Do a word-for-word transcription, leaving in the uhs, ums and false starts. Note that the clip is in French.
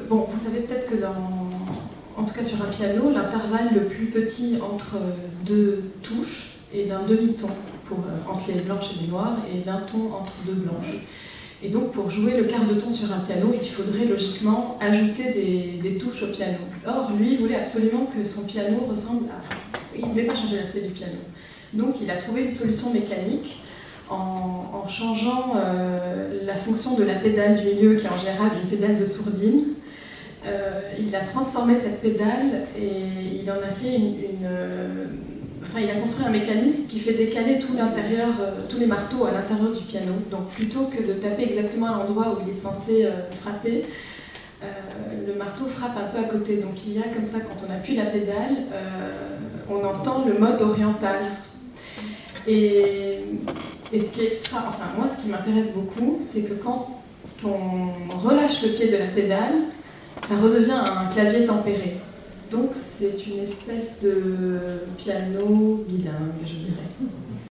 bon, vous savez peut-être que dans, en tout cas sur un piano, l'intervalle le plus petit entre deux touches est d'un demi-ton pour, euh, entre les blanches et les noires et d'un ton entre deux blanches. Et donc pour jouer le quart de ton sur un piano, il faudrait logiquement ajouter des, des touches au piano. Or, lui, il voulait absolument que son piano ressemble à... Il ne voulait pas changer l'aspect du piano. Donc il a trouvé une solution mécanique en, en changeant euh, la fonction de la pédale du milieu, qui est en général une pédale de sourdine. Euh, il a transformé cette pédale et il en a fait une... une euh, Enfin, il a construit un mécanisme qui fait décaler tout l'intérieur, euh, tous les marteaux à l'intérieur du piano. Donc plutôt que de taper exactement à l'endroit où il est censé euh, frapper, euh, le marteau frappe un peu à côté. Donc il y a comme ça, quand on appuie la pédale, euh, on entend le mode oriental. Et, et ce qui est extra, enfin moi ce qui m'intéresse beaucoup, c'est que quand on relâche le pied de la pédale, ça redevient un clavier tempéré. Donc c'est une espèce de piano bilingue, je dirais.